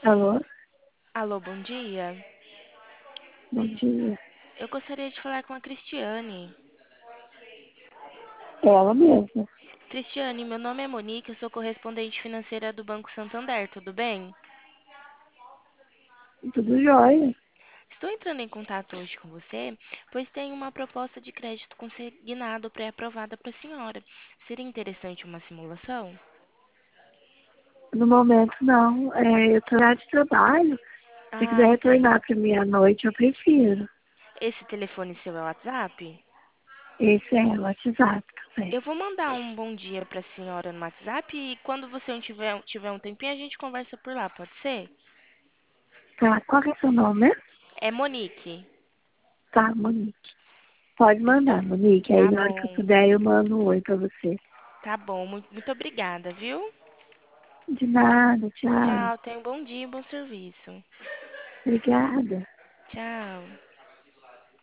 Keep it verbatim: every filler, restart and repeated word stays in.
Alô, Alô, bom dia. bom dia. Eu gostaria de falar com a Cristiane. É ela mesma. Cristiane, meu nome é Monique, eu sou correspondente financeira do Banco Santander, tudo bem? Tudo jóia. Estou entrando em contato hoje com você, pois tenho uma proposta de crédito consignado pré-aprovada para a senhora. Seria interessante uma simulação? No momento, não. É, eu tô lá de trabalho. Se quiser Ah, sim. retornar para mim à noite, eu prefiro. Esse telefone seu é o WhatsApp? Esse é o WhatsApp também. Eu vou mandar um bom dia para a senhora no WhatsApp e quando você não tiver, tiver um tempinho, a gente conversa por lá, pode ser? Tá, qual que é seu nome, né? É Monique. Tá, Monique. Pode mandar, Monique. Aí Tá na hora que eu bom. puder, eu mando um oi pra você. Tá bom, mu- muito obrigada, viu? De nada, tchau. Tchau, tenha um bom dia e bom serviço. Obrigada. Tchau.